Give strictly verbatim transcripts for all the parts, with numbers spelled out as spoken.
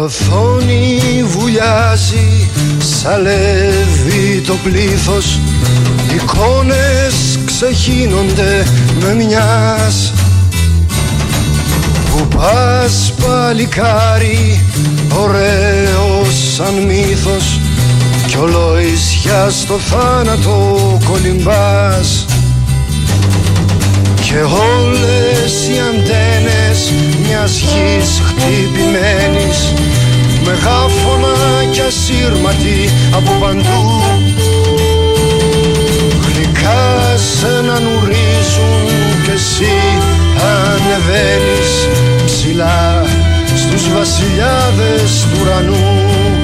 οθόνη βουλιάζει, σαλεύει το πλήθος, εικόνες ξεχύνονται με μιας. Που πας παλικάρι, ωραίος σαν μύθος, κι ολοησιά στο θάνατο κολυμπάς. Και όλες οι αντένες μιας γης χτυπημένης, μεγάφωνα κι ασύρματοι από παντού, γλυκά σ' έναν ουρίζουν κι εσύ ανεβαίνεις ψηλά στους βασιλιάδες του ουρανού.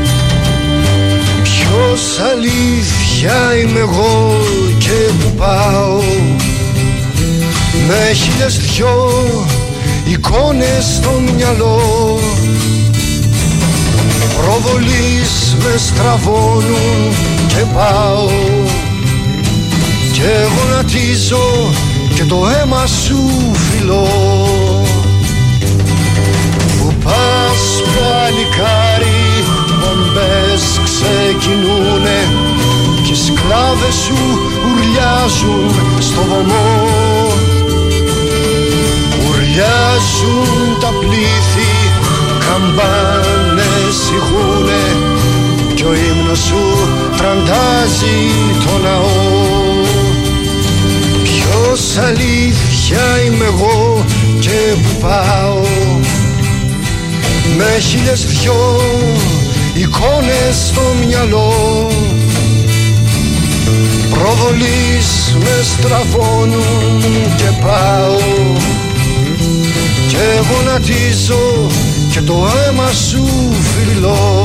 Ποιος αλήθεια είμαι εγώ και που πάω, με χίλιες δυο εικόνες στο μυαλό. Προβολείς με στραβώνουν και πάω, και γονατίζω και το αίμα σου φιλώ. Που πας παλικάρι, μπομπές ξεκινούνε, κι οι σκλάβες σου ουρλιάζουν στο βωμό. Ουρλιάζουν τα πλήθη, καμπάνες ηχούνε, κι ο ύμνος σου τραντάζει το ναό. Ποιος αλήθεια είμαι εγώ και που πάω, με χίλιες δυο εικόνες στο μυαλό. Προβολείς με στραβώνουν και πάω, και γονατίζω και το αίμα σου φιλώ.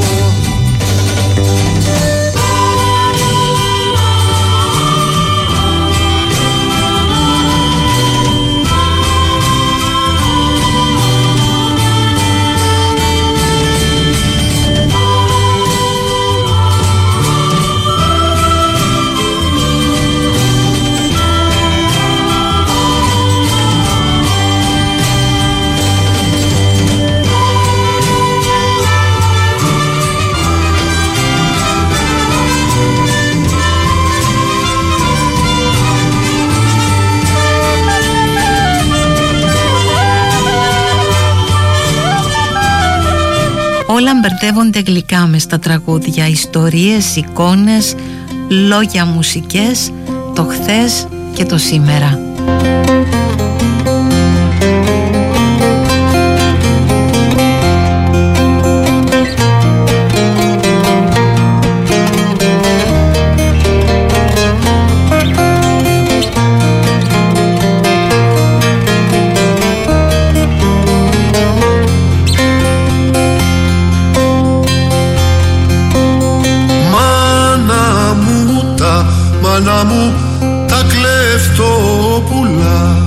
Όλα μπερδεύονται γλυκά μες στα τραγούδια, ιστορίες, εικόνες, λόγια, μουσικές, το χθες και το σήμερα. Μάνα μου, τα κλεφτόπουλα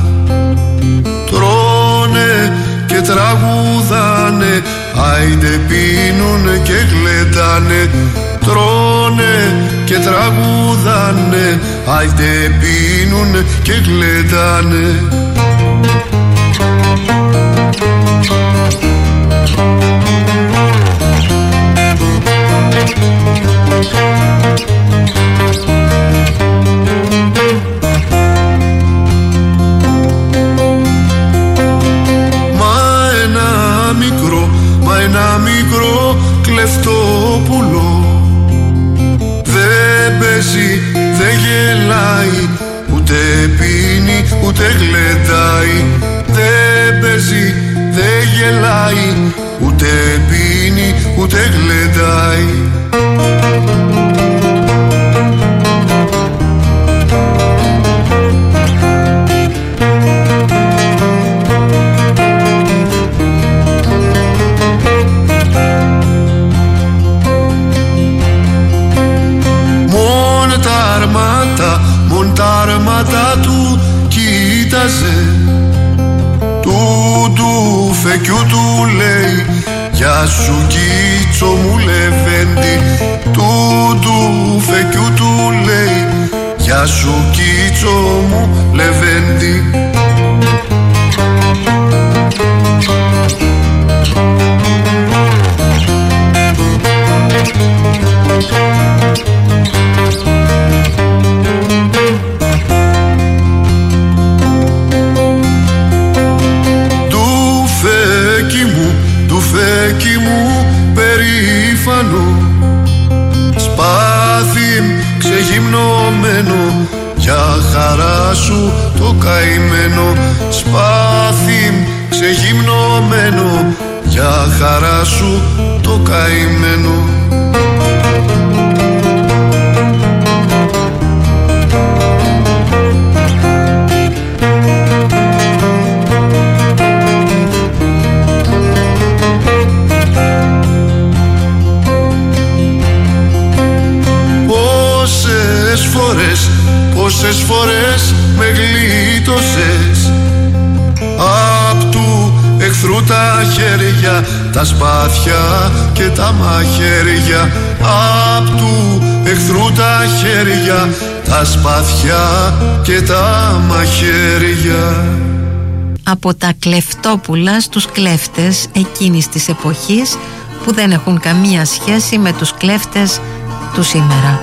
τρώνε και τραγουδάνε, άιντε πίνουνε και γλεντάνε. Τρώνε και τραγουδάνε, άιντε πίνουνε και γλεντάνε. Ένα μικρό κλεφτόπουλο δεν παίζει, δεν γελάει, ούτε πίνει, ούτε γλεντάει. Δεν παίζει, δεν γελάει, ούτε πίνει, ούτε γλεντάει. Μον τα αρμάτα του κοίταζε, του του φεκιού του λέει, γεια σου κίτσο μου λεβέντη. Του του φεκιού του λέει, γεια σου κίτσο μου λεβέντη. Φέκι μου περήφανο, σπάθη ξεγυμνωμένο, για χαρά σου το καημένο. Σπάθη ξεγυμνωμένο, για χαρά σου το καημένο. Φορές, πόσες φορές με γλίτωσες απ' του εχθρού τα χέρια, τα σπάθια και τα μαχαίρια. Απ' του εχθρού τα χέρια, τα σπάθια και τα μαχαίρια. Από τα κλεφτόπουλα στους κλέφτες εκείνης της εποχής, που δεν έχουν καμία σχέση με τους κλέφτες του σήμερα.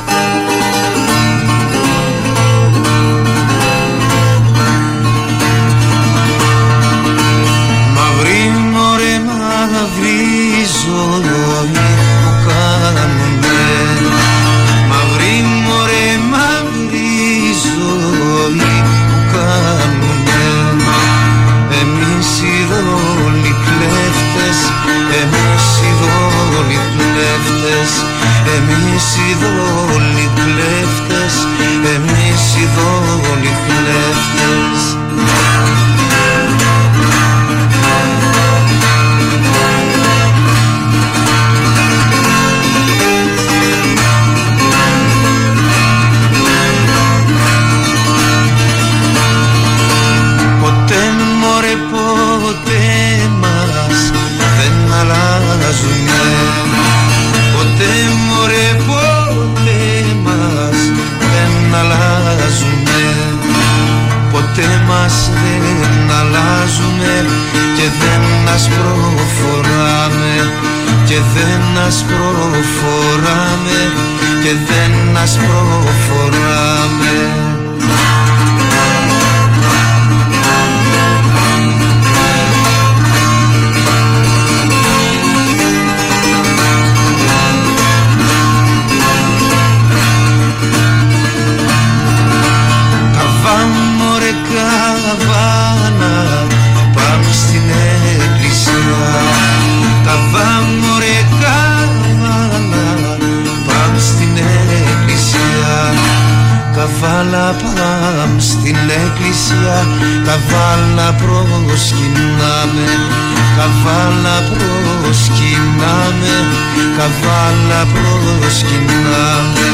Εμείς οι δόλοι κλέφτες, εμείς οι δόλοι κλέφτες. Ποτέ μωρέ ποτέ μας δεν αλλάζουνε. Ποτέ μωρέ ποτέ μας δεν αλλάζουνε. Ποτέ μας δεν αλλάζουνε και δεν ασπροφοράμε, και δεν ασπροφοράμε, και δεν ασπροφοράμε. Καβάνα, πάμε στην εκκλησία. Καβάνα, ρε καβάνα, πάμε στην εκκλησία. Καβάλα, πάμε στην εκκλησία. Καβάλα, προσκυνάμε. Καβάλα, προσκυνάμε. Καβάλα, προσκυνάμε.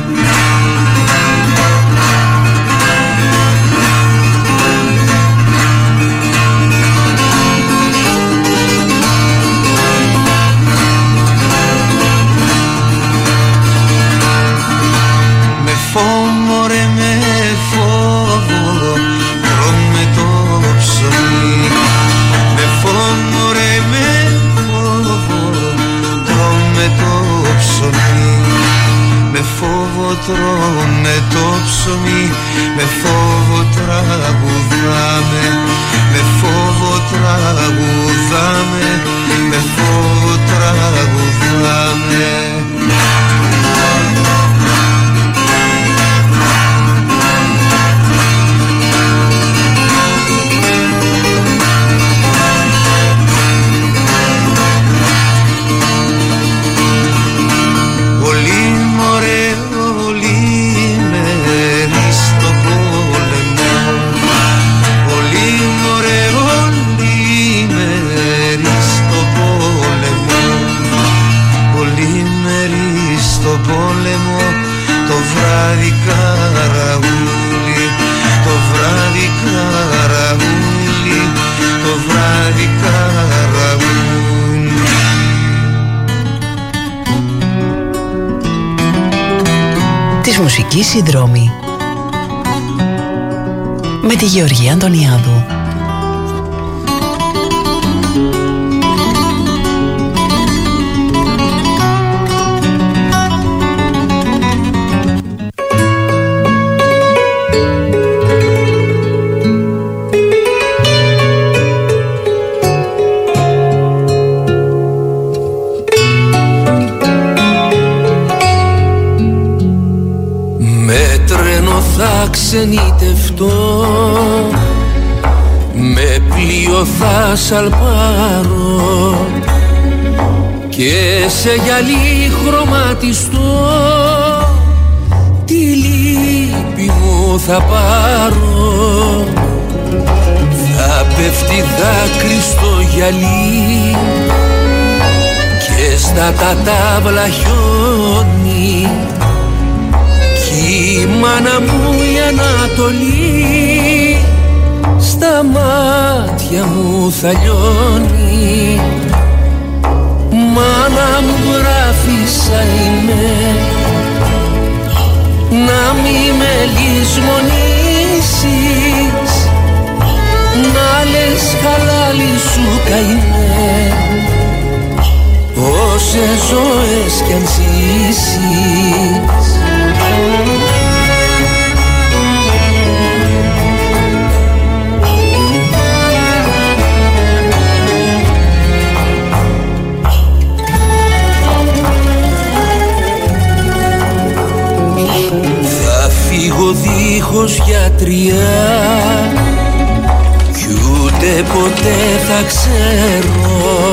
Φόβο ρε με φόβο, τρώμε το ψωμί. Με φόβο ρε με φόβο, τρώμε το ψωμί. Με φόβο τρώμε το ψωμί, με φόβο τραγουδάμε. Με φόβο τραγουδάμε, με φόβο τραγουδάμε. Πόλεμο, το βράδυ καραούλι, το βράδυ καραούλι, το βράδυ καραούλι. Της μουσικής συνδρόμη με τη Γεωργία Αντωνιάδου. Με τρένο θα ξενιτευτώ, με πλοίο θα σαλπάρω και σε γυαλί χρωματιστώ τη λύπη μου θα πάρω. Θα πέφτει δάκρυ στο γυαλί και στα κατάβλα χιόνι κι η μάνα μου η Ανατολή στα μάτια μου θα λιώνει. Μάνα μου γράφησα είμαι, να μη με λησμονήσεις, να λες χαλάλι σου καημέ, όσες ζωές κι αν ζήσεις. Θα φύγω δίχως γιατριά κι ούτε ποτέ θα ξέρω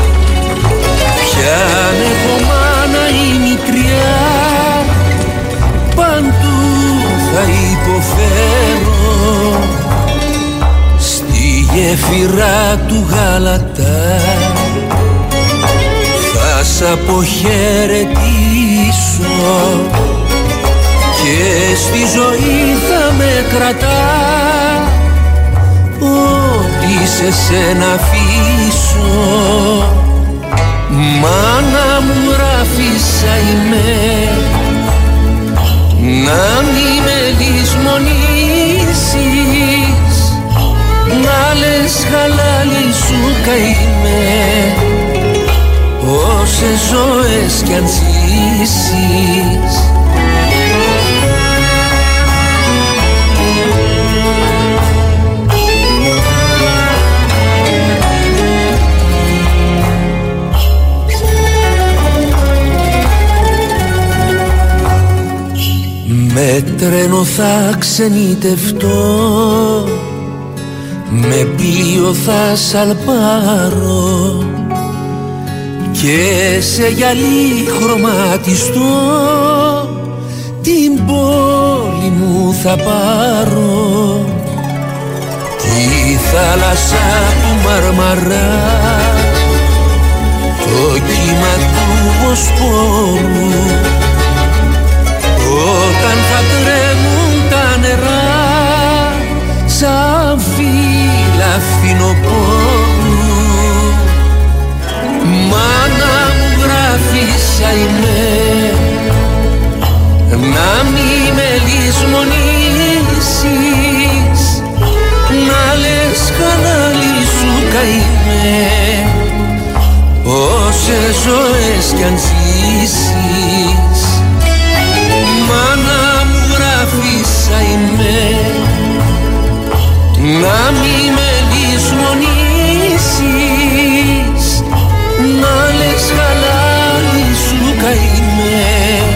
ποιαν έχω μάνα ή μητριά, παντού θα υποφέρω. Στη γέφυρα του Γαλατά θα σ' αποχαιρετήσω και στη ζωή θα με κρατά, ό,τι σε σένα αφήσω. Μάνα μου γράφησα είμαι, να μη με λησμονήσεις, να λες χαλάλι σου καημέ, όσες ζωές κι αν ζήσεις. Με τρένο θα ξενιτευτώ, με πλοίο θα σαλπάρω και σε γυαλί χρωματιστώ την πόλη μου θα πάρω. Τη θάλασσα του Μαρμαρά, το κύμα του Βοσπόρου, όταν θα τρέμουν τα νερά σαν φύλλα φθινοπόρου. Μάνα μου γράφησα είμαι, να μη με λησμονήσεις, να λες χαλάλι σου καημέ, όσες ζωές κι αν ζήσεις. Μάνα μου γράφησα είμαι, να μη με λησμονήσεις, να λες χαλάλι σου καημέ,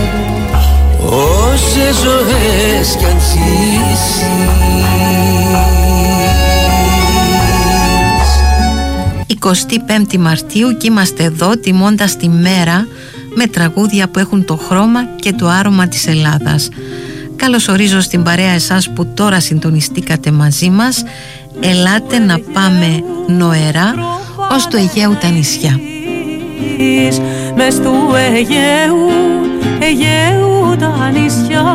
όσες ζωές κι αν ζήσεις. εικοστή πέμπτη Μαρτίου και είμαστε εδώ τιμώντας τη μέρα με τραγούδια που έχουν το χρώμα και το άρωμα της Ελλάδας. Καλωσορίζω στην παρέα εσάς που τώρα συντονιστήκατε μαζί μας. Ελάτε να πάμε νοερά ως το Αιγαίου τα νησιά. Μες του Αιγαίου, Αιγαίου τα νησιά,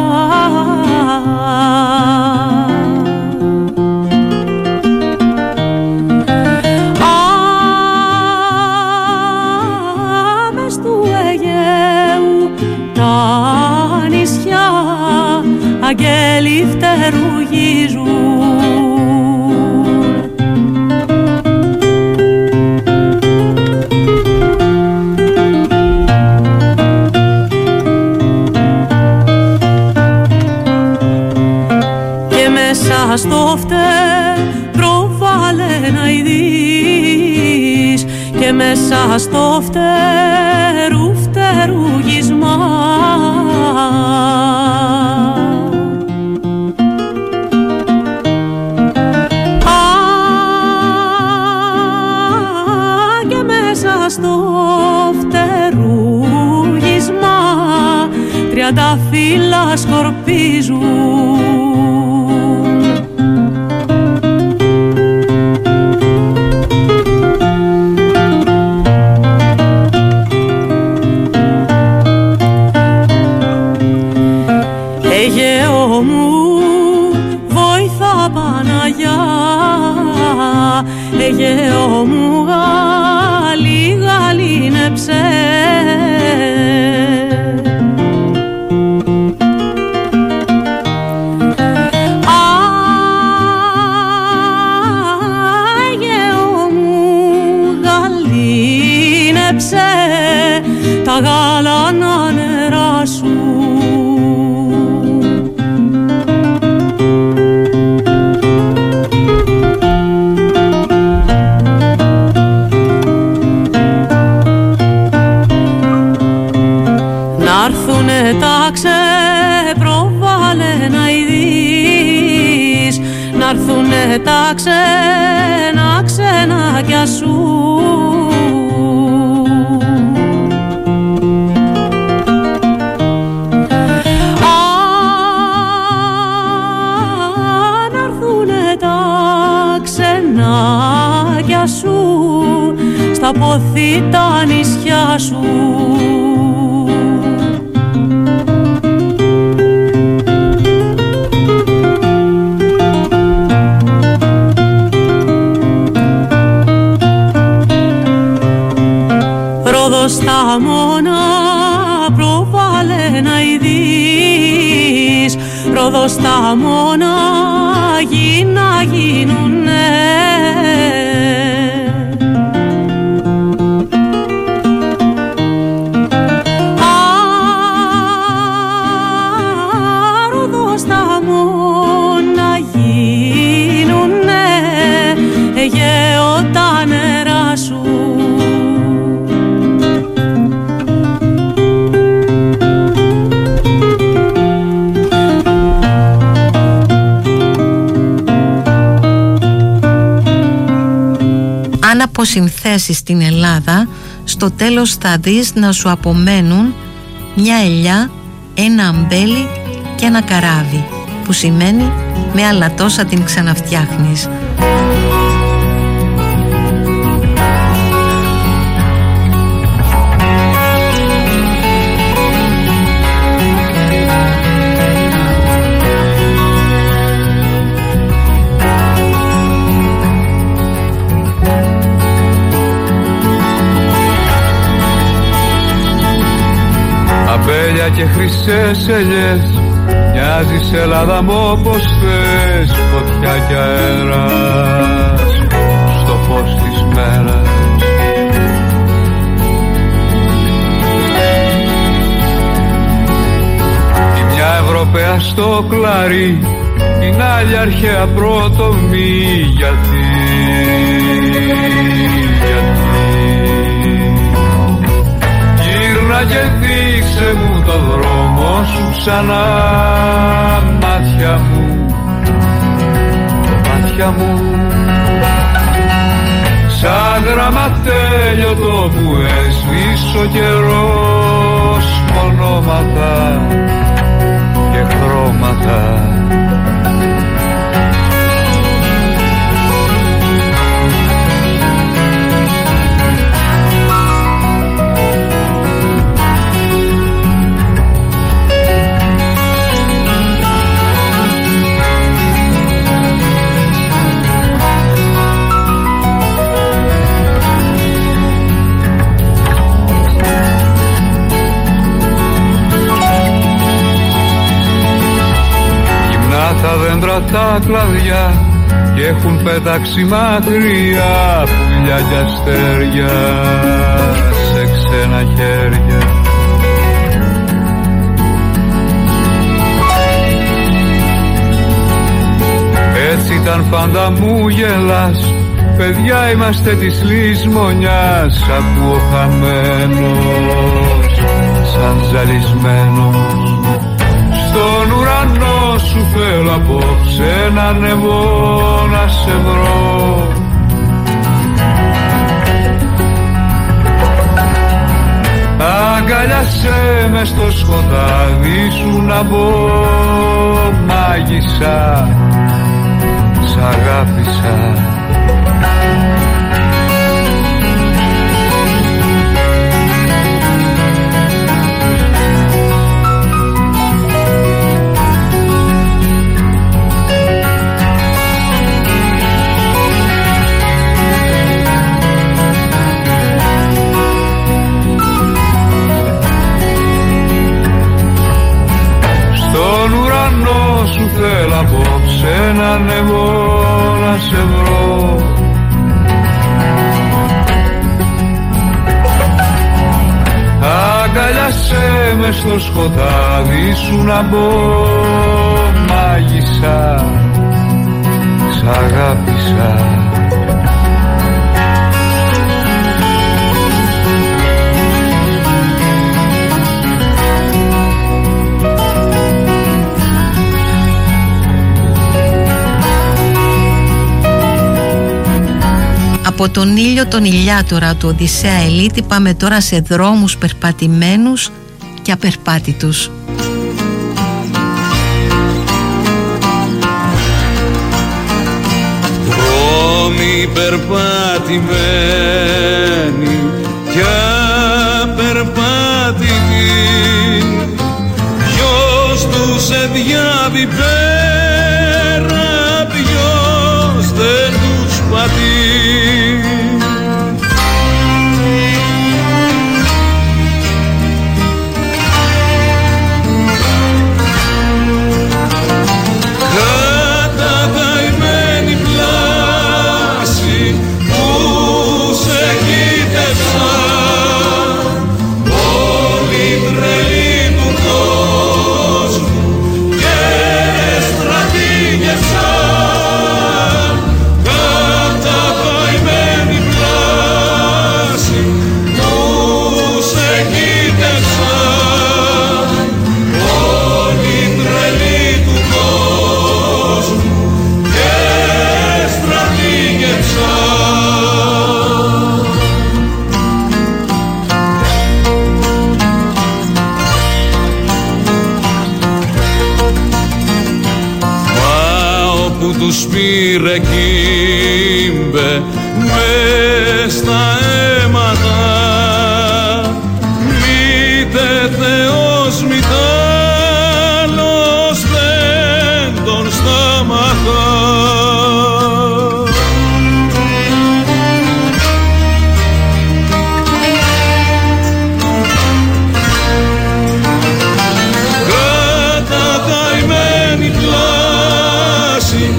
αγγέλοι φτερουγίζουν. Και μέσα στο φτερό βάλε να ειδείς, και μέσα στο φτερού φτερουγισμά φύλλα σκορπίζουν. Αιγαίο μου, βοήθα Παναγιά, Αιγαίο μου, γάλι, γαλήνεψε. Αιγαίο μου, γαλήνεψε τα γαλανά νερά σου. Να'ρθουνε τα ξεπροβάλλε να ειδείς, να'ρθουνε τα ξένα ξενάκια σου. Α, να'ρθουνε τα ξενάκια σου στα ποθή τα νησιά σου. Στα μόνα προβάλλε να ειδείς, Ρόδο στα μόνα γίνα γίνουνε. Α, Ρόδο στα μόνα γίνουνε, Αιγαίο τα νερά σου. Αν αποσυνθέσεις την Ελλάδα, στο τέλος θα δεις να σου απομένουν μια ελιά, ένα αμπέλι και ένα καράβι, που σημαίνει με άλλα τόσα την ξαναφτιάχνεις. Αμπέλια και χρυσές ελιές, μοιάζεις Ελλάδα μου όπως θες, φωτιά κι αέρας στο φως της μέρας. Η μια Ευρωπαία στο κλαρί, την άλλη αρχαία πρωτομή. Γιατί, γιατί γύρνα και δείξε μου το δρόμο σου ξανά, μάτια μου, μάτια μου. Σαν γραμματέλειωτο που έσβησε ο καιρός, μονόματα και χρώματα. Τα δέντρα τα κλαδιά και έχουν πετάξει μακριά πουλιά κι αστέρια σε ξένα χέρια. Έτσι ήταν πάντα μου γελάς, παιδιά είμαστε της λησμονιάς. Ακούω χαμένος σαν ζαλισμένος, στον ουρανό σου θέλω απόψε να ανεβώ να σε βρω. Αγκαλιάσέ με στο σκοτάδι σου να μπω, μάγισσα, σ' αγάπησα. Θέλω απόψε να ανεβώ να σε βρω, αγκαλιάσέ με στο σκοτάδι σου να μπω, μάγισσα, σ' αγάπησα. Από τον ήλιο τον ηλιάτορα του Οδυσσέα Ελίτη πάμε τώρα σε δρόμους περπατημένους και απερπάτητους. Δρόμοι περπατημένοι και απερπάτητοι, ποιος τους εδιάβει πέρα, ποιος δεν τους πατεί. Τους πήρε κύμπε μες στα αίματα, μήτε Θεός μήτε άλλος δεν τον σταματά. Κατακαημένη πλάση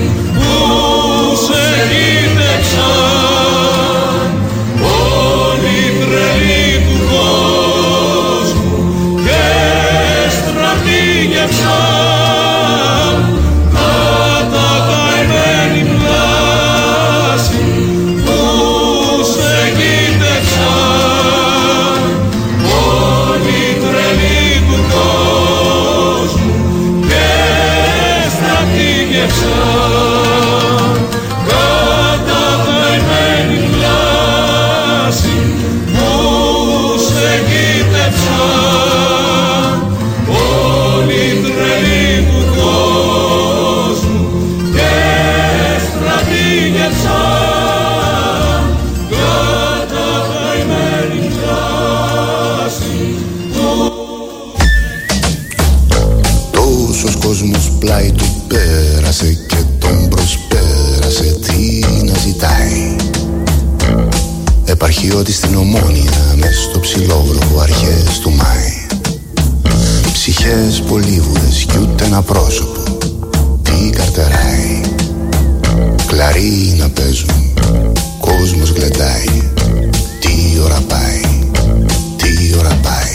πλάι του πέρασε και τον προσπέρασε, τι να ζητάει. Επαρχιώτη στην Ομόνια μες στο ψηλόβροχο αρχές του Μάη. Ψυχές πολύβουρες κι ούτε ένα πρόσωπο, τι καρτεράει. Κλαρί να παίζουν, κόσμος γλεντάει, τι ώρα πάει, τι ώρα πάει.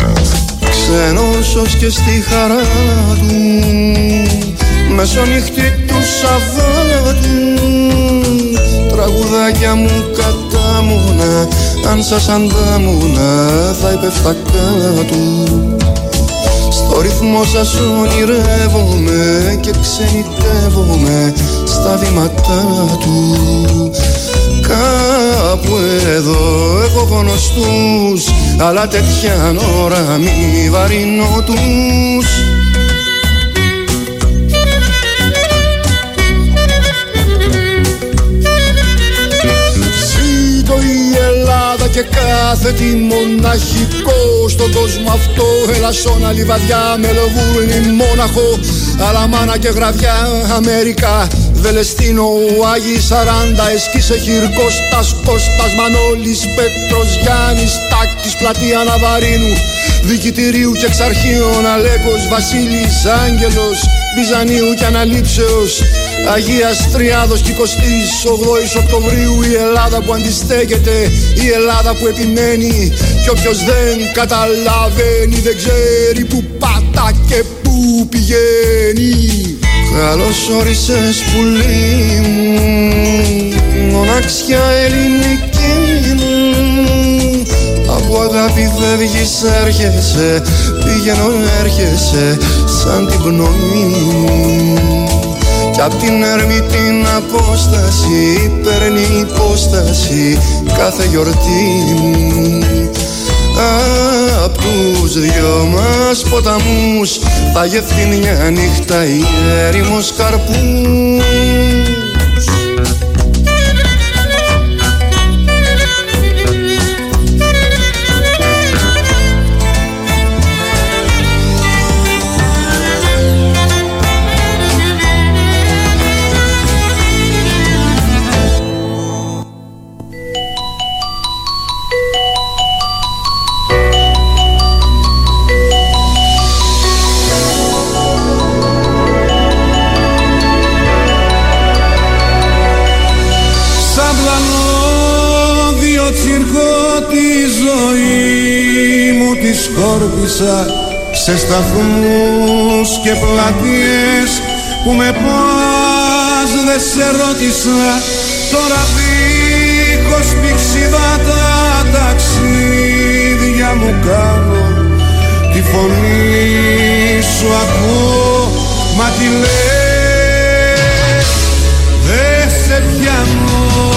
Ξένος και στη χαρά του, μεσονύχτη του Σαββάτου. Τραγουδάκια μου κατάμουνα, αν σας αντάμουνα θα υπέφτα κάτω. Στο ο ρυθμός σας ονειρεύομαι και ξενιτεύομαι στα βήματά του. Κάπου εδώ έχω γνωστούς, αλλά τέτοια ώρα μη βαρύνω τους. Ζήτω η Ελλάδα και κάθε τι μοναχικό στον κόσμο αυτό. Ελασσόνα, Λιβαδιά, Μελοβούρνη, Μόναχο, Αλαμάνα και Γραβιά, Αμέρικα, Βελεστίνο, Άγιοι Σαράντα, Εσκίσε, Χιρκώστας, Κώστας, Μανώλης, Πέτρος, Γιάννης, Τάκης, Πλατεία Ναβαρίνου, Δικητηρίου και Εξαρχείων, Αλέκος, Βασίλης, Άγγελος, Μπιζανίου και Αναλήψεως, Αγίας Τριάδος και εικοστής ογδόης Οκτωβρίου. Η Ελλάδα που αντιστέκεται, η Ελλάδα που επιμένει, κι όποιος δεν καταλαβαίνει δεν ξέρει που πατά και που πηγαίνει. Καλώς όρισες πουλί μου, μοναξιά ελληνική μου. Από αγάπη φεύγεις, έρχεσαι, πηγαίνω έρχεσαι σαν την πνοή μου. Κι απ' την έρμη την απόσταση παίρνει υπόσταση κάθε γιορτή μου. Απ' τους δυο μας ποταμούς θα γευθεί μια νύχτα η έρημος καρπούς. Σκόρπισα σε σταθμούς και πλατείες που με πας δεν σε ρώτησα. Τώρα δίχως πηξίδα τα ταξίδια μου κάνω. Τη φωνή σου ακούω, μα τι λες δεν σε πιάνω.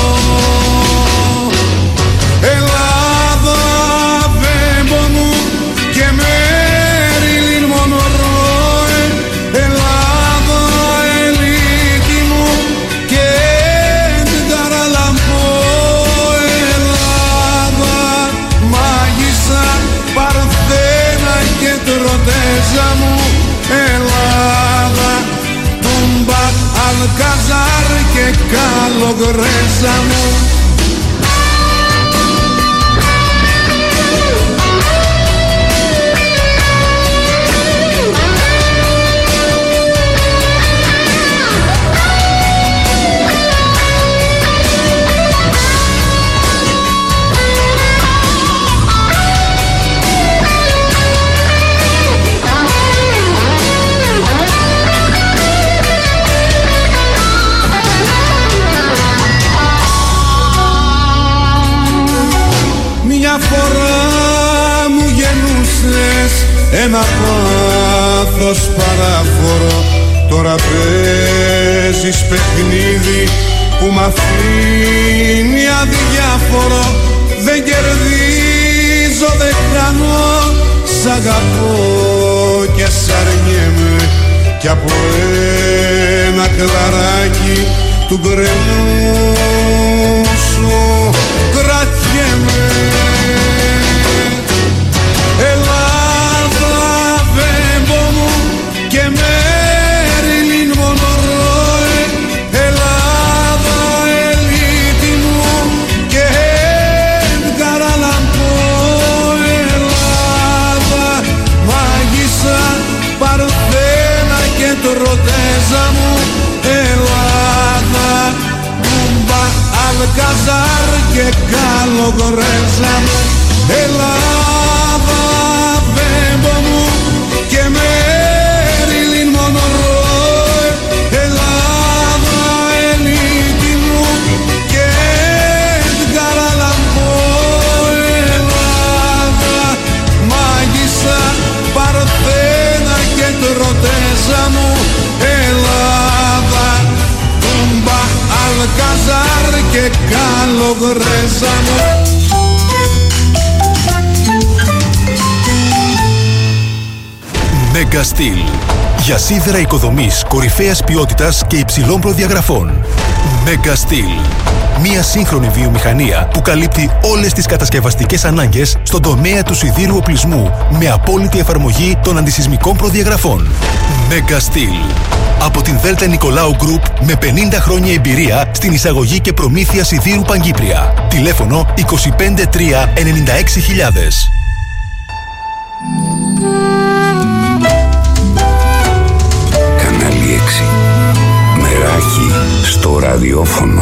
Αλκαζάρ και Καλογρέζα μου. Ένα πάθος παράφορο, τώρα παίζεις παιχνίδι που μ' αφήνει αδιάφορο. Δεν κερδίζω, δεν χάνω, σ' αγαπώ και σ' αρνιέμαι. Κι από ένα κλαράκι του γκρεμού σου κρατιέμαι. Ροτέζα μου, Ελλάδα, Μπούμπα, Αλκαζάρ και Καλογρέζα μου. Ελλάδα, Βέμπο μου και Μέριλιν Μονρόε. Ελλάδα, Ελίτη μου και Έντγκαρ Αλαν Πόε. Ελλάδα, Μάγισσα, Παρθένα κολογκρέζα μου. Mega Steel. Για σίδερα οικοδομής κορυφαίας ποιότητας και υψηλών προδιαγραφών. Mega Steel. Μια σύγχρονη βιομηχανία που καλύπτει όλες τις κατασκευαστικές ανάγκες στον τομέα του σιδήρου οπλισμού με απόλυτη εφαρμογή των αντισυσμικών προδιαγραφών. Mega Steel. Από την Δέλτα Νικολάου Group με πενήντα χρόνια εμπειρία στην εισαγωγή και προμήθεια σιδήρου Παγκύπρια. Τηλέφωνο είκοσι πέντε τρία ενενήντα έξι χιλιάδες. Κανάλι έξι. Μεράκι στο ραδιόφωνο.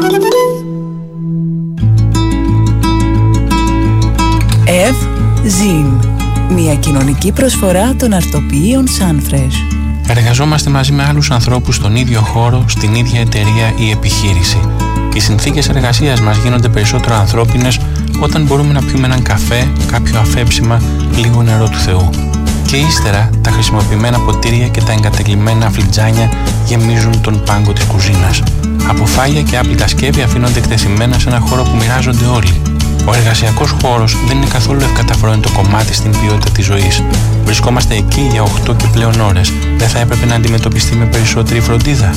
Ευ Ζιν. Μια κοινωνική προσφορά των αρτοποιείων Sunfresh. Εργαζόμαστε μαζί με άλλους ανθρώπους στον ίδιο χώρο, στην ίδια εταιρεία ή επιχείρηση. Οι συνθήκες εργασίας μας γίνονται περισσότερο ανθρώπινες όταν μπορούμε να πιούμε έναν καφέ, κάποιο αφέψιμα, λίγο νερό του Θεού. Και ύστερα τα χρησιμοποιημένα ποτήρια και τα εγκατεκλειμμένα φλιτζάνια γεμίζουν τον πάγκο της κουζίνας. Από φάγια και άπλυτα σκεύη αφήνονται εκτεθειμένα σε ένα χώρο που μοιράζονται όλοι. Ο εργασιακός χώρος δεν είναι καθόλου ευκαταφρόνητο κομμάτι στην ποιότητα της ζωής. Βρισκόμαστε εκεί για οκτώ και πλέον ώρες. Δεν θα έπρεπε να αντιμετωπιστεί με περισσότερη φροντίδα?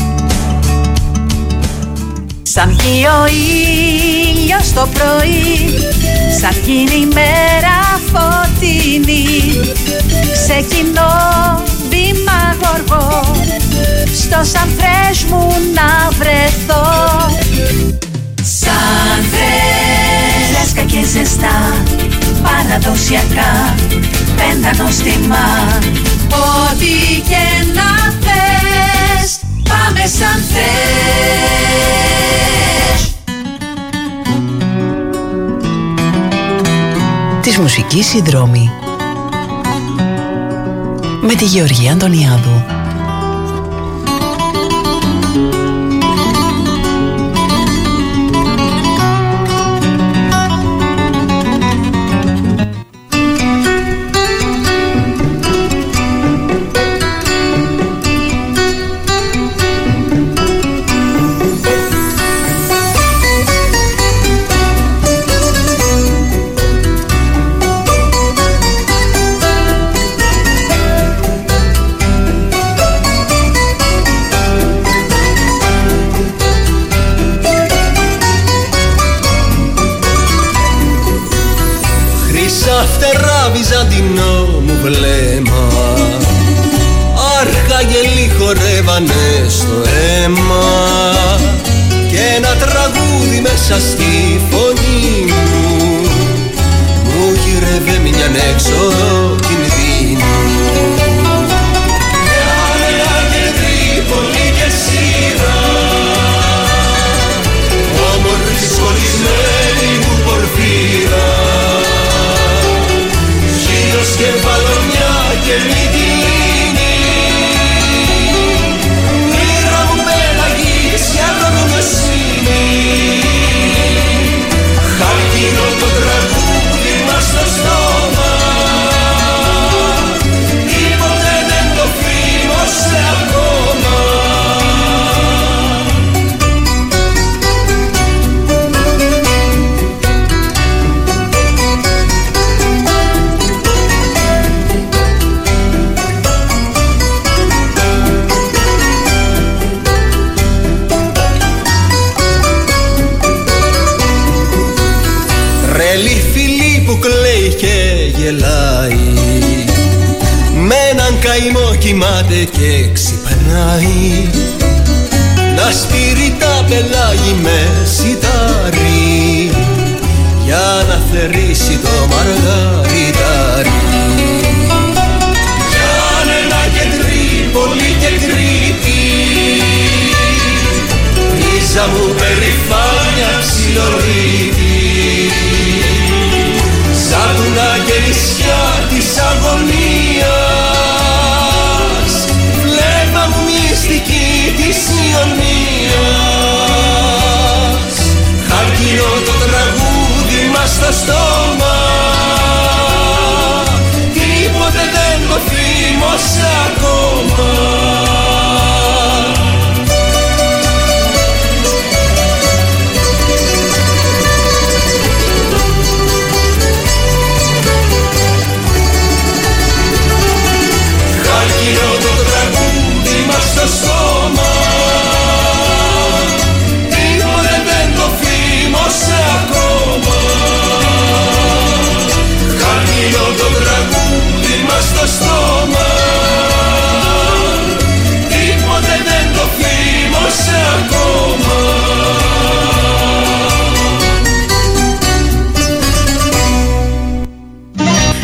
Σαν βγει ο ήλιος το πρωί, σαν γίνει η μέρα φωτεινή, ξεκινώ βήμα γοργό, στο Sunfresh μου να βρεθώ. Sunfresh, φρέσκα και ζεστά, παραδοσιακά, πέντα νόστιμα, ό,τι και να θες, πάμε Sunfresh. Της μουσικής συνδρόμη με τη Γεωργία Αντωνιάδου. βυζαντινό μου βλέμμα, αρχαγγελοί χορεύανε στο αίμα και ένα τραγούδι μέσα στη φωνή μου μου γύρευε μιαν έξοδο κινδύνου. Μια και Τρίπολη και Σύρα, όμορφη σχολισμένη μου πορφύρα, και παλωνιά και μυτίνη, πήρα μου πέλαγης για προδομοσύνη, χαλκίνο το τραγούδι μας στο στόμα, τίποτε δεν το φήμωσε ακόμα. Που κλαίει και γελάει, με έναν καημό κοιμάται και ξυπνάει, να σπείρει τα πελάγι με σιτάρι για να θερήσει το μαργαριτάρι. Γιάννενα και Τρίπολη και Κρήτη, ρίζα μου περηφάνια ψιλορίτη, σαν τούνα και νησιά της αγωνίας, βλέμμα μου μυστική της ιωνίας, χαλκινό το τραγούδι μας στο στόμα, τίποτε δεν το θύμωσε ακόμα.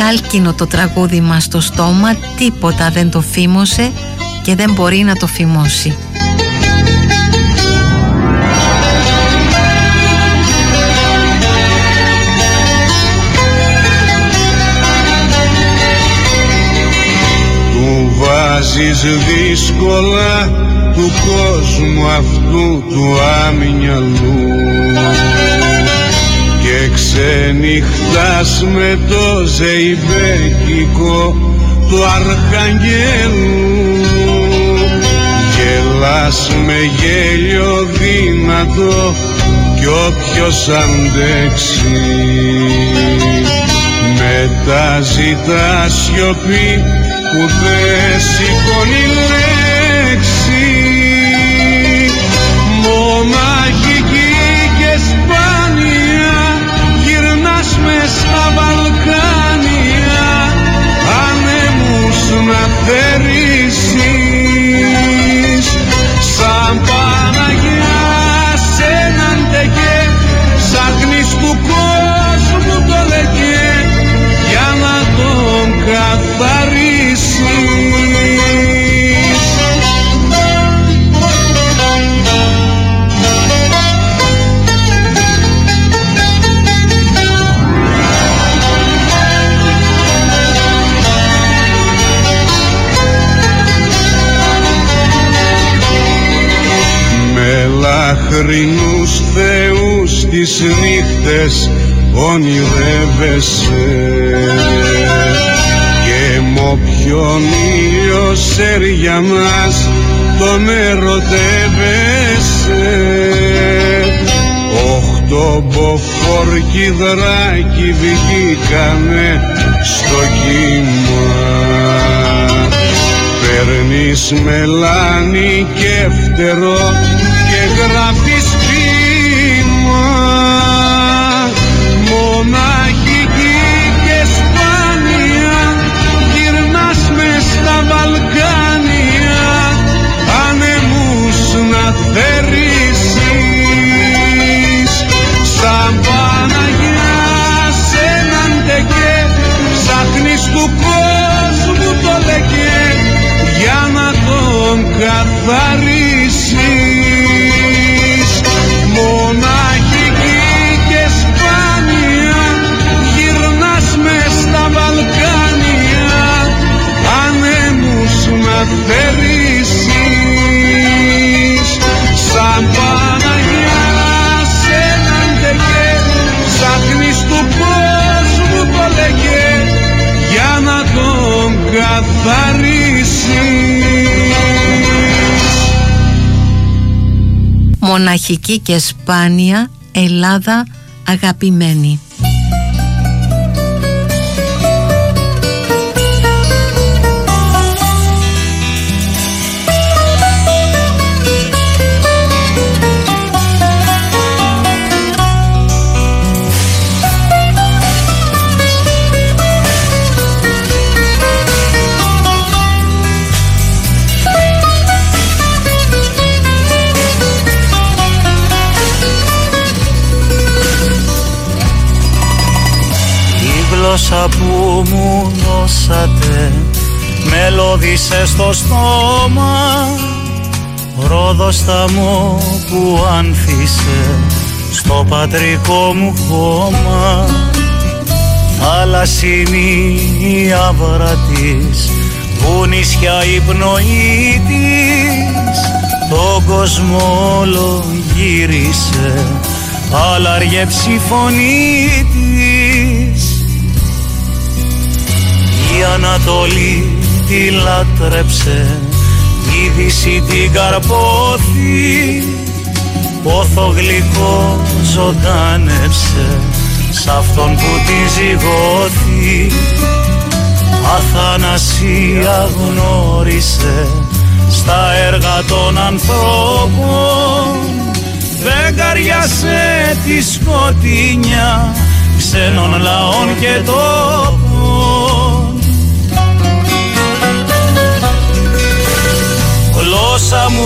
Χάλκινο το τραγούδι μας στο στόμα, τίποτα δεν το φήμωσε και δεν μπορεί να το φημώσει. Του βάζεις δύσκολα του κόσμου αυτού του άμυαλου και ξενυχτάς με το ζεϊμπέκικο του αρχαγγέλου, γελάς με γέλιο δυνατό κι όποιος αντέξει μετά ζητά σιωπή που δεν σηκώνει λέξη. Μοναχική και σπάνια γυρνάς μες στα Βαλκάνια, ανέμους να θερήσεις σαν Παναγιά σ' έναν τεκέ, ψάχνεις του κόσμου το λεκέ για να τον καθαρίσεις. Λαχρινούς θεούς τις νύχτες ονειρεύεσαι και μ' όποιον ήλιο σεριανάς τον ερωτεύεσαι. Οχτώ μποφορκιδράκι βγήκανε στο κύμα, παίρνεις μελάνι και φτερό και γράφεις ποίημα. Μοναχική και σπάνια γυρνάς μες στα Βαλκάνια, ανεμούς να θερήσεις σαν Παναγιά σ' έναν τεκέ, ψάχνεις του κόσμου το λεκέ για να τον καθαρίσεις. Μοναχική και σπάνια γυρνάς μες στα Βαλκάνια, ανέμους να θερήσεις σαν Παναγιά σ' έναν τεκέ, ψάχνεις του κόσμου το λεκέ για να τον καθαρίσεις. Μοναχική και σπάνια, Ελλάδα αγαπημένη. Γλώσσα που μου δώσατε μελώδισε στο στόμα, ρόδοστα-μου που άνθησε στο πατρικό μου χώμα. Θάλασσινή η άβρα της, βουνίσια η πνοή της, τον κόσμο όλο γύρισε, άλλαργεψε η φωνή της. Η Ανατολή τη λάτρεψε, η Δύση την καρπόθη, πόθο γλυκό ζωντάνεψε σ' αυτόν που τη ζυγώθη. Αθανασία γνώρισε στα έργα των ανθρώπων, δεν καριάσε τη σκοτεινιά ξένων λαών και τόπων. Γλώσσα μου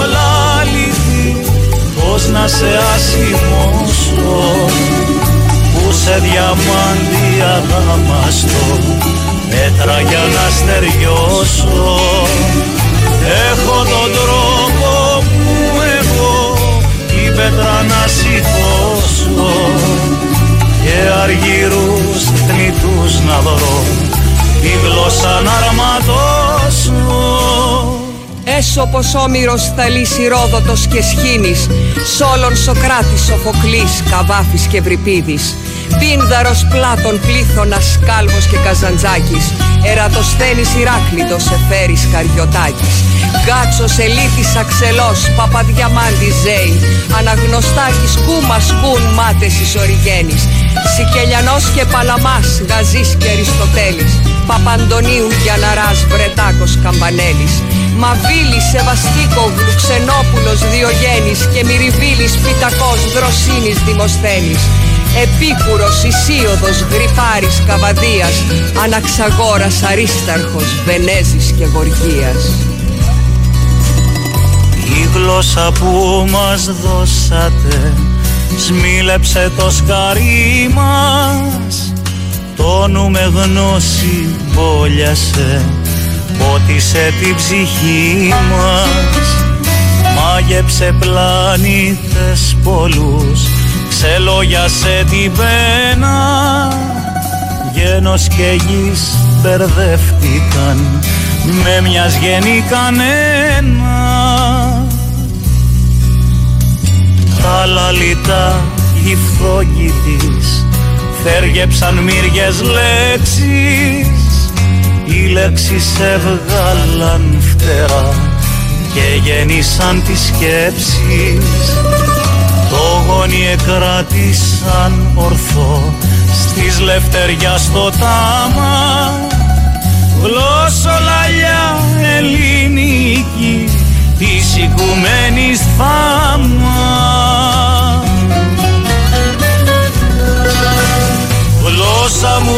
μυριόλα λυθή, πώς να σε ασημώσω, που σε διαμάντι αδάμαστο μέτρα για να στεριώσω. Έχω τον τρόπο μου εγώ την πέτρα να σηκώσω και αργυρούς θνητούς να βρω τη γλώσσα να αρματώσω. Έσωπος όμηρος θα λύσει Ρόδοτος και Σχήνης, Σόλων Σοκράτης, Σοφοκλής, Καβάφης και Βρυπίδης, Πίνδαρος, Πλάτων, Πλήθωνας, Κάλβος και Καζαντζάκης, Ερατοσθένης, Ηράκλειτος, Εφέρης, Καριωτάκης, Γκάτσος, Ελίτης, Αξελός, Παπαδιαμάντης, Ζέη, Αναγνωστάκης, Κούμας, Κούν, Μάτες, Ισορυγένης, Σικελιανός και Παλαμάς, Γαζής και Αριστοτέλης, Παπαντονίου, Γιαναράς, Βρετάκος, Καμπανέλης, Μαβίλης, Σεβαστίκογλου, Ξενόπουλος, Διογένης και Μυριβίλης, Πιτακός, Δροσίνης, Δημοσθένης, Επίκουρος, Ισίωδος, Γρυπάρης, Καβαδίας, Αναξαγόρας, Αρίσταρχος, Βενέζης και Γοργίας. Η γλώσσα που μας δώσατε σμίλεψε το σκαρί μας, το νου με γνώση μπόλιασε, πότισε την ψυχή μας, μάγεψε πλανήτες πολλούς, ξελόγιασε την πένα, γένος και γης μπερδεύτηκαν, με μιας γέννη κανένα. Τα λαλητά οι φθόκοι της θέργεψαν μύριες λέξεις, οι λέξεις έβγαλαν φτερά και γέννησαν τις σκέψεις. Το γόνι εκράτησαν ορθό στις λευτεριά στο τάμα, γλώσσολαλιά ελληνική της οικουμένης φάμα. Γλώσσα μου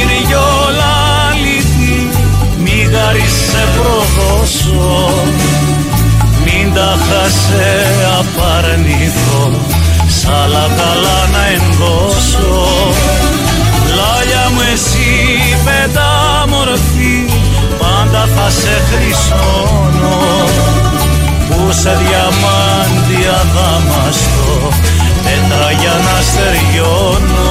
μυριολάλητη, μη γάρις σε προδώσω, μην τα χάσε απαρνηθώ, σ' άλλα καλά να ενδώσω. Λάλια μου εσύ πεντάμορφη, πάντα θα σε χρυσώνω, που σε διαμάντι αδάμαστο πέτρα για να στεριώνω.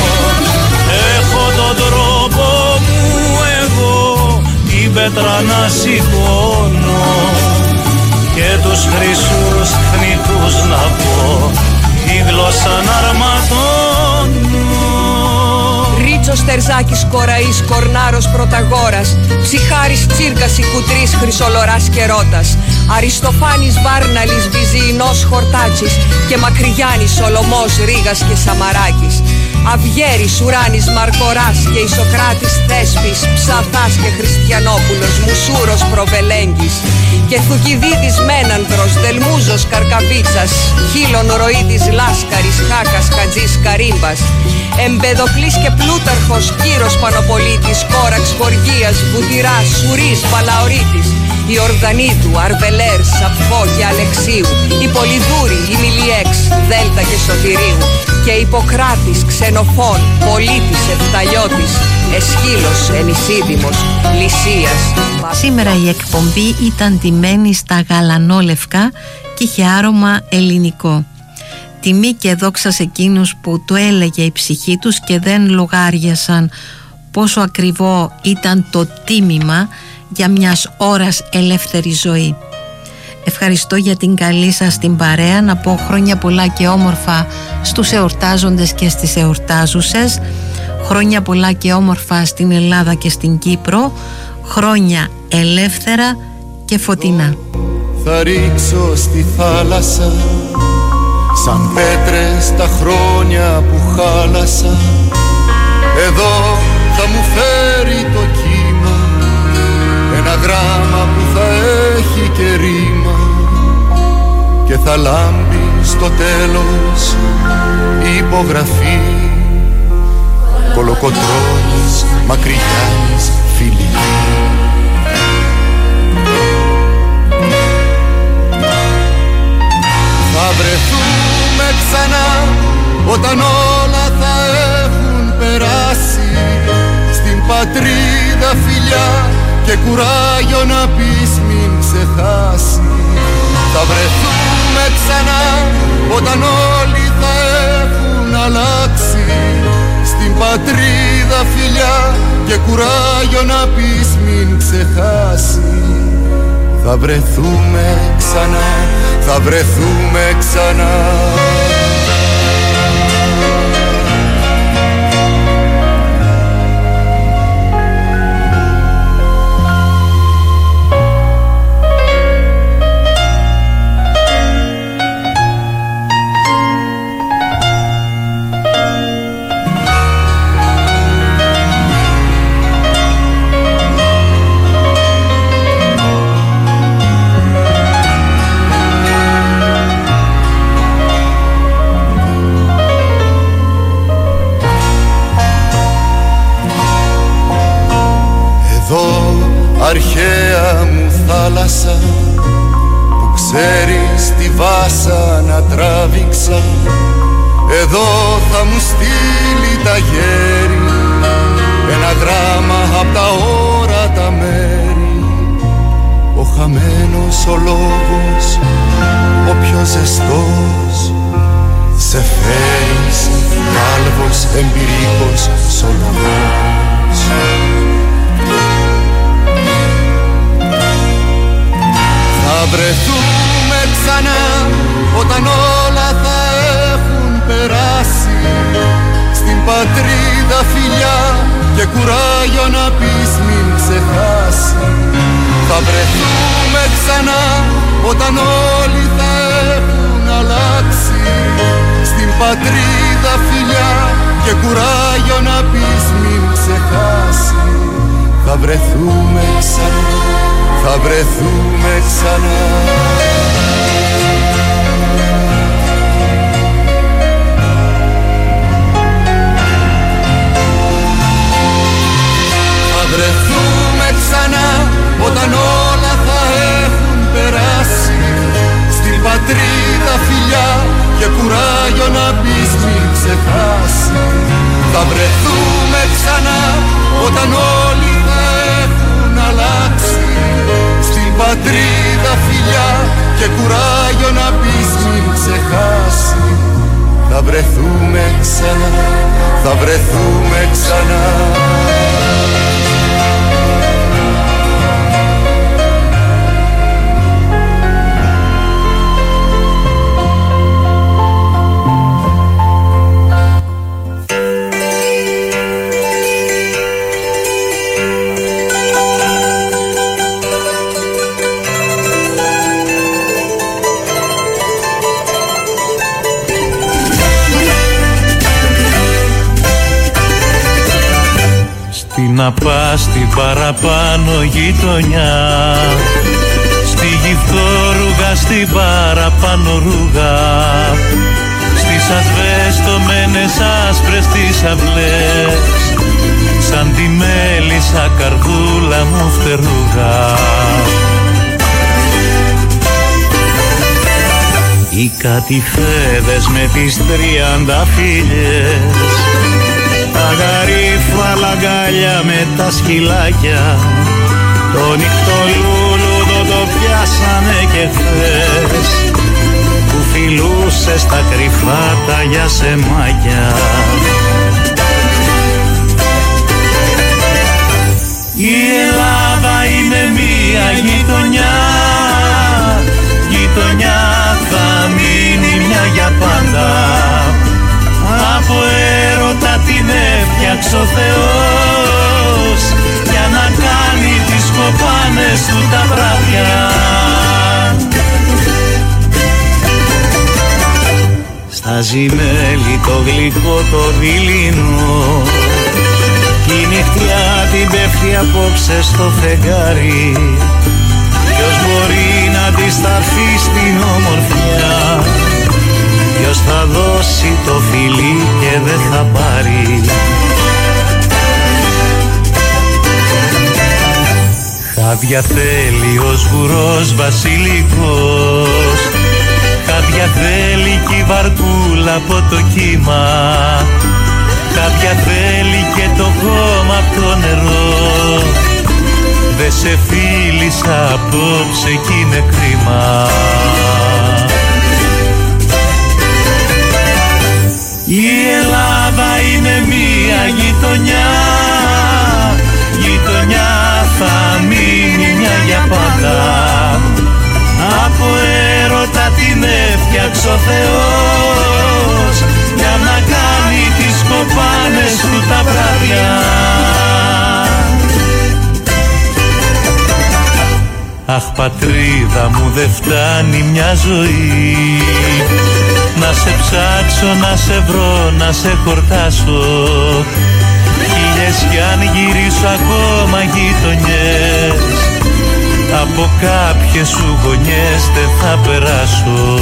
Έχω τον τρόπο μου εγώ την πέτρα να σηκώνω και τους χρυσούς θνητούς να πω τη γλώσσα να αρματώνω. Ρίτσος, Τερζάκης, Κοραής, Κορνάρος, Πρωταγόρας, Ψυχάρης, Τσίρκας, Κουτρής, Χρυσολοράς και Ρώτας, Αριστοφάνης, Βάρναλης, Βυζιεινός, Χορτάτσης και Μακρυγιάννης, Σολομός, Ρήγας και Σαμαράκης, Αυγέρης, Ουράνης, Μαρκοράς και Ισοκράτης, Θέσπης, Ψαθάς και Χριστιανόπουλος, Μουσούρος, Προβελέγγης και Θουκυδίδης, Μένανδρος, Δελμούζος, Καρκαβίτσας, Χίλων, Ροΐδης, Λάσκαρης, Χάκας, Χατζής, Καρύμπας, Εμπεδοκλής και Πλούταρχος, Κύρος, Πανοπολίτης, Κόραξ, Γοργίας, Βουτυράς, Σουρής, Παλαωρίτης, Ιορδανίδου, Αρβελέρ, Σαφώ και Αλεξίου, η Πολυδούρη, η Μιλιέξ, Δέλτα και Σωτηρίου και Ιπποκράτης, Ξενοφών, Πολίτης, Εφταλιώτης, Εσχύλος, Ενισίδημος, Λυσίας. Σήμερα η εκπομπή ήταν ντυμένη στα γαλανόλευκα και είχε άρωμα ελληνικό. Τιμή και δόξα σε εκείνους που το έλεγε η ψυχή τους και δεν λογάριασαν πόσο ακριβό ήταν το τίμημα για μιας ώρας ελεύθερη ζωή. Ευχαριστώ για την καλή σας την παρέα, να πω χρόνια πολλά και όμορφα στους εορτάζοντες και στις εορτάζουσες, χρόνια πολλά και όμορφα στην Ελλάδα και στην Κύπρο, χρόνια ελεύθερα και φωτεινά. Θα ρίξω στη θάλασσα σαν πέτρες τα χρόνια που χάλασα, εδώ θα μου φέρει το κύμα ένα γράμμα που θα έχει και ρήμα και θα λάμπει στο τέλος η υπογραφή Κολοκοτρώνης, Μακρυγιάννης, Φιλική. Θα βρεθούμε ξανά όταν όλα θα έρθουν κουράγιο να πεις μην ξεχάσει. Θα βρεθούμε ξανά όταν όλοι θα έχουν αλλάξει. Στην πατρίδα φιλιά και κουράγιο να πεις μην ξεχάσει. Θα βρεθούμε ξανά, θα βρεθούμε ξανά. Αρχαία μου θάλασσα που ξέρεις τη βάσα να τράβηξα, εδώ θα μου στείλει τα γέρι ένα γράμμα απ' τα όρατα μέρη. Ο χαμένος ο λόγος, ο πιο ζεστός, σε φέρεις κάλβος εμπειρικός Σολομός. Θα βρεθούμε ξανά όταν όλα θα έχουν περάσει. Στην πατρίδα φιλιά και κουράγιο να πεις μην ξεχάσει. Θα βρεθούμε ξανά όταν όλοι θα έχουν αλλάξει. Στην πατρίδα φιλιά και κουράγιο να πεις μην ξεχάσει. Θα βρεθούμε ξανά, θα βρεθούμε ξανά. Θα βρεθούμε ξανά όταν όλα θα έχουν περάσει. Στην πατρίδα φιλιά και κουράγιο να πεις μην ξεχάσει. Θα βρεθούμε ξανά όταν όλοι θα έχουν αλλάξει. Στην πατρίδα φιλιά και κουράγιο να πεις μην ξεχάσει. Θα βρεθούμε ξανά, θα βρεθούμε ξανά. Να πας στην παραπάνω γειτονιά, στη γυφτόρουγα, στην παραπάνω ρούγα, στις ασβεστομένες άσπρες τις αυλές, σαν τη μέλισσα καρδούλα μου φτερούγα. Οι κατηφέδες με τις τριάντα φίλες, τα γαρίφαλα αγκάλια με τα σκυλάκια, το νυχτολούλουδο το πιάσανε και χθες, που φιλούσε στα κρυφά τα γιασεμάκια. Η Ελλάδα είναι μία γειτονιά, γειτονιά θα μείνει μια για πάντα. Από έρωτα την έφτιαξε ο Θεός για να κάνει τις κοπάνες του τα βράδια. Στάζει μέλι το γλυκό το δειλινό, κι η νυχτιά την πέφτει απόψε στο φεγγάρι. Ποιος μπορεί να αντισταθεί στην ομορφιά, ποιος θα δώσει το φιλί και δεν θα πάρει. Χάδια θέλει ο σγουρός βασιλικός, χάδια θέλει κι η βαρκούλα από το κύμα, χάδια θέλει και το χώμα από το νερό, Δε σε φίλησα απόψε κι είναι κρίμα. Η Ελλάδα είναι μία γειτονιά, γειτονιά θα μείνει μια για πάντα. Από έρωτα την έφτιαξε ο Θεός για να κάνει τις κοπάνες του τα βράδια. Αχ πατρίδα μου, δε φτάνει μια ζωή να σε ψάξω, να σε βρω, να σε χορτάσω. Χίλιες κι αν γυρίσω ακόμα γειτονιές, από κάποιες σου γωνιές δεν θα περάσω.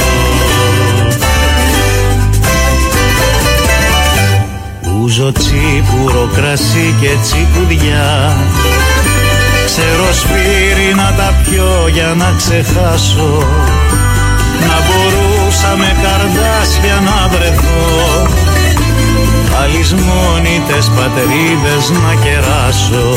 Ούζω τσίπουρο κρασί και τσικουδιά, ξέρω σφύρι να τα πιω για να ξεχάσω. Να μπορούσα με καρδάσια να βρεθώ, αλυσμόνητες πατερίδες να κεράσω.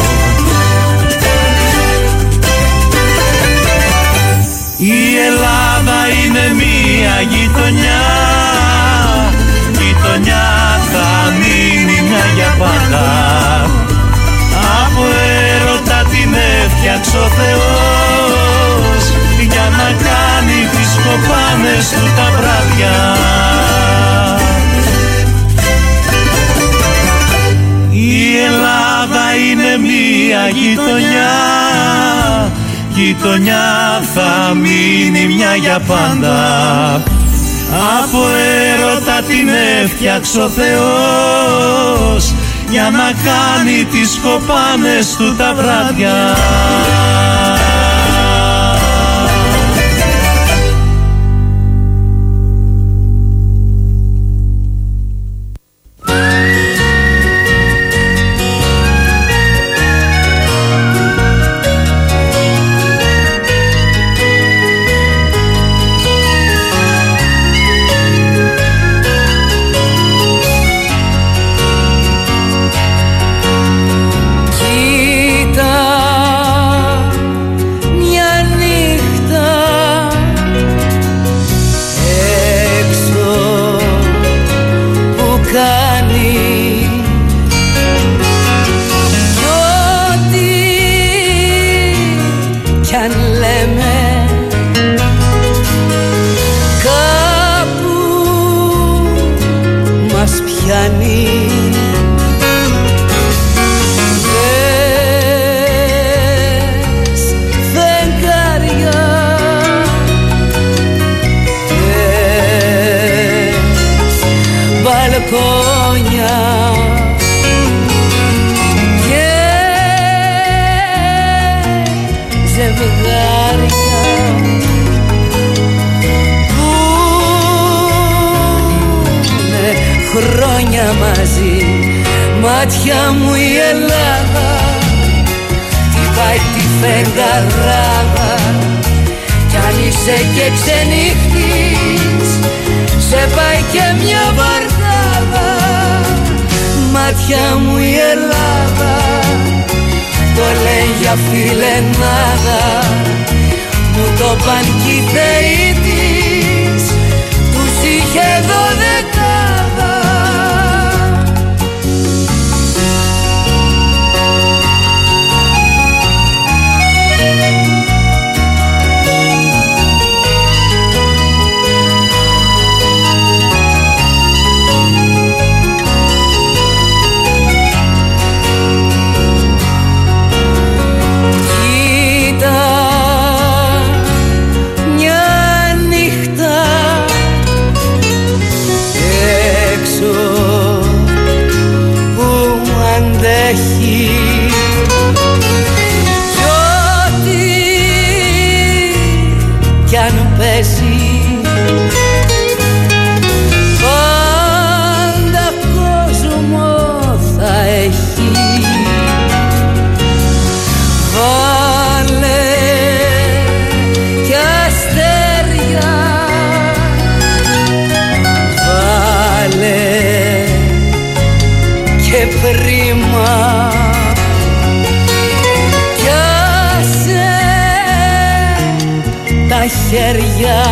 Η Ελλάδα είναι μία γειτονιά, γειτονιά θα μείνει μια για πάντα. Από έρωτα την έφτιαξε ο Θεός για να κάνει τις κοπάνες του τα βράδια. Η Ελλάδα είναι μία γειτονιά, γειτονιά θα μείνει μια για πάντα. Από έρωτα την έφτιαξε ο Θεός για να κάνει τις κοπάνες του τα βράδια. Μάτια μου η Ελλάδα χτυπάει τη φεγγαράδα κι αν είσαι και ξενύχτης σε πάει και μια βαρδάδα. Μάτια μου η Ελλάδα το λέει για φιλενάδα, μου το παν κι οι θεοί της τους είχε δωδεκάδα. Πάντα κόσμο θα έχει. Βάλε κι αστέρια, βάλε και πρίμα κι χέρια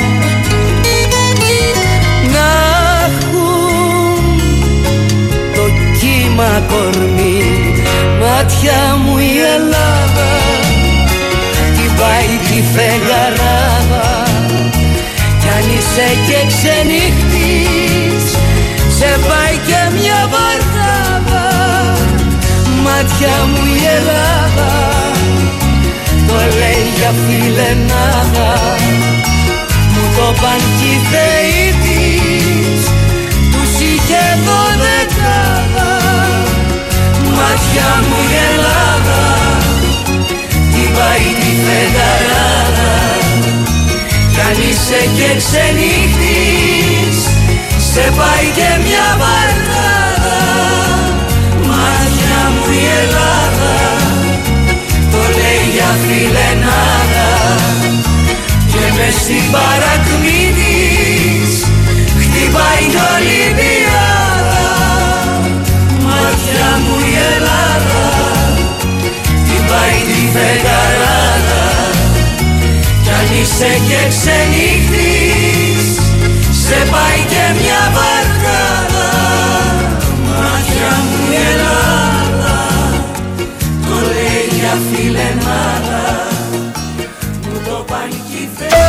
να έχουν το κύμα κορμί. Μάτια μου η Ελλάδα την πάει τη φεγγαράδα κι αν είσαι και ξενύχτης σε πάει και μια βαρδάδα. Μάτια μου η Ελλάδα το λέει για φιλενάδα. Μου το παν κι οι θεοί της τους είχε δωδεκάδα. Μάτια μου η Ελλάδα την πάει τη φεγγαράδα κι αν είσαι και ξενύχτης σε πάει και μια βαρδάδα. Μάτια μου η Ελλάδα το λέει για φιλενάδα και μες στην παρακμή της χτυπάει κι Ολυμπιάδα. Μάτια μου η Ελλάδα την πάει τη φεγγαράδα κι αν είσαι και ξενύχτης σε πάει και μια βαρκάδα. Μάτια μου η Ελλάδα το λέει για φιλενάδα μου το πάνε κι οι θεοί.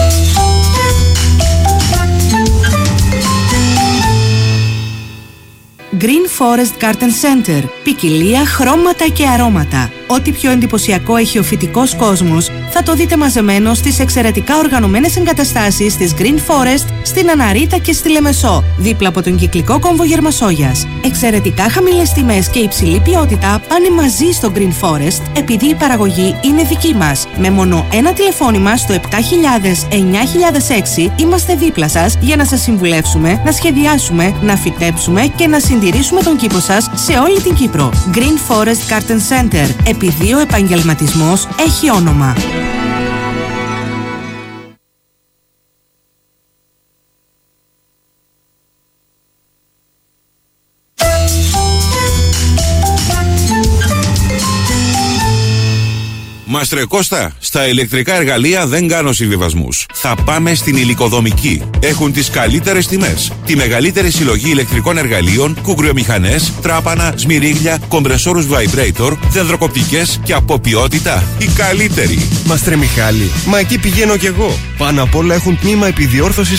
Green Forest Garden Center. Ποικιλία, χρώματα και αρώματα. Ό,τι πιο εντυπωσιακό έχει ο φυτικός κόσμος θα το δείτε μαζεμένο στις εξαιρετικά οργανωμένες εγκαταστάσεις της Green Forest στην Αναρίτα και στη Λεμεσό, δίπλα από τον κυκλικό κόμβο Γερμασόγιας. Εξαιρετικά χαμηλές τιμές και υψηλή ποιότητα πάνε μαζί στο Green Forest επειδή η παραγωγή είναι δική μας. Με μόνο ένα τηλεφώνημα στο επτά χιλιάδες εννιά χιλιάδες έξι είμαστε δίπλα σας για να σας συμβουλεύσουμε, να σχεδιάσουμε, να φυτέψουμε και να συντηρήσουμε τον κήπο σας σε όλη την Κύπρο. Green Forest Garden Center. Επειδή ο επαγγελματισμός έχει όνομα. Μαστρε Κώστα, στα ηλεκτρικά εργαλεία δεν κάνω συμβιβασμούς. Θα πάμε στην Υλικοδομική. Έχουν τις καλύτερες τιμές. Τη μεγαλύτερη συλλογή ηλεκτρικών εργαλείων, κουγκριομηχανές, τράπανα, σμυρίγλια, κομπρεσόρους vibrator, δεντροκοπτικές και από ποιότητα η καλύτερη. Μαστρε Μιχάλη, μα εκεί πηγαίνω κι εγώ. Πάνω απ' όλα έχουν τμήμα επιδιόρθωσης